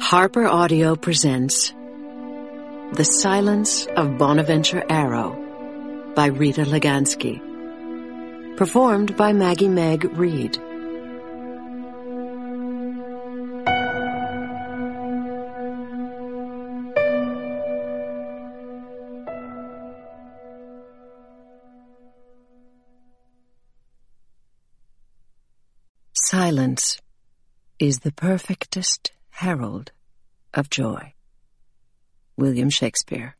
Harper Audio presents The Silence of Bonaventure Arrow by Rita Legansky. Performed by Maggie Meg Reed. Silence is the perfectest herald of joy. William Shakespeare.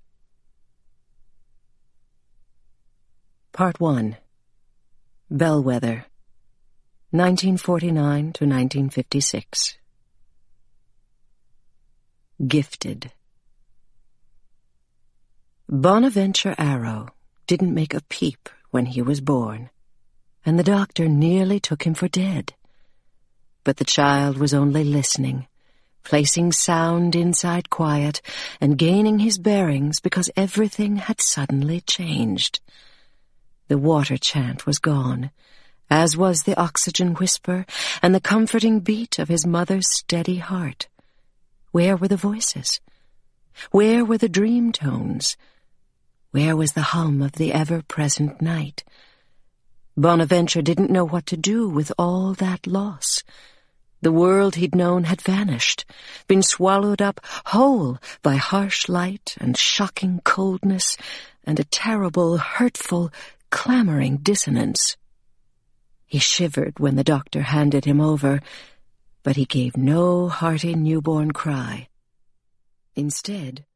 Part 1. Bellwether, 1949 to 1956. Gifted. Bonaventure Arrow didn't make a peep when he was born, and the doctor nearly took him for dead. But the child was only listening, placing sound inside quiet, and gaining his bearings because everything had suddenly changed. The water chant was gone, as was the oxygen whisper and the comforting beat of his mother's steady heart. Where were the voices? Where were the dream tones? Where was the hum of the ever-present night? Bonaventure didn't know what to do with all that loss. The world he'd known had vanished, been swallowed up whole by harsh light and shocking coldness and a terrible, hurtful, clamoring dissonance. He shivered when the doctor handed him over, but he gave no hearty newborn cry. Instead,